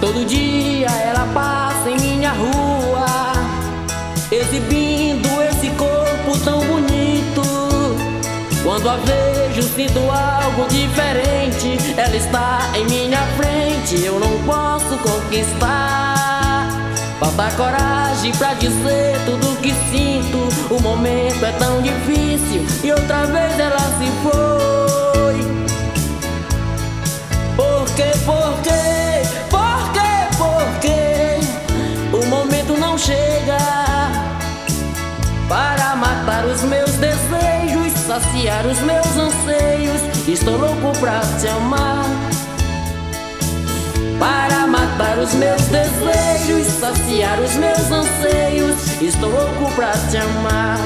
Todo dia ela passa em minha rua, exibindo esse corpo tão bonito. Quando a vejo, sinto algo diferente. Ela está em minha frente, eu não posso conquistar. Falta coragem pra dizer tudo o que sinto. O momento é tão difícil e outra vez ela se foi. Por quê? Por quê? Por quê? Por quê? O momento não chega para matar os meus desejos, saciar os meus anseios. Estou louco pra te amar. Para matar os meus desejos, saciar os meus anseios. Estou louco pra te amar.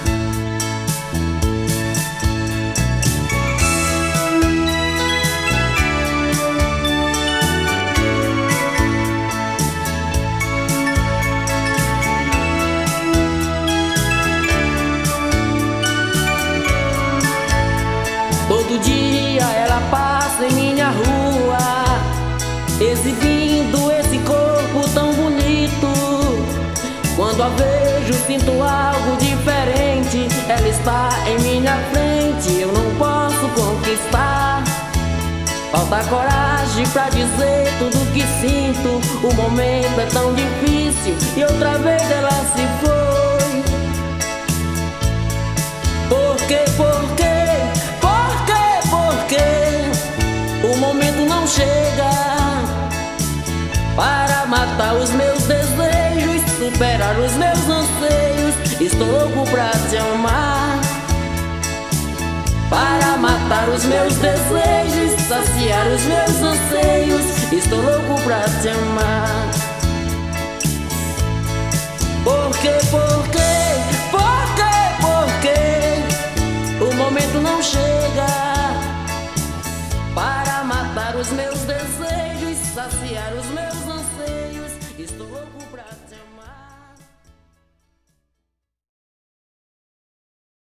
Todo dia ela passa em minha rua, exibindo esse corpo tão bonito. Quando a vejo, sinto algo diferente. Ela está em minha frente, eu não posso conquistar. Falta coragem pra dizer tudo o que sinto. O momento é tão difícil e outra vez ela se foi. Por quê? Por quê? O momento não chega para matar os meus desejos, superar os meus anseios. Estou louco pra te amar. Para matar os meus desejos, saciar os meus anseios. Estou louco pra te amar. Por quê? Por quê? Por quê? Por quê? O momento não chega para matar os meus desejos, saciar os meus anseios. Estou louco pra